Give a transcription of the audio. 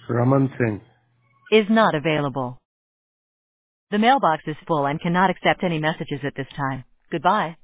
Raman Singh. Is not available. The mailbox is full and cannot accept any messages at this time. Goodbye.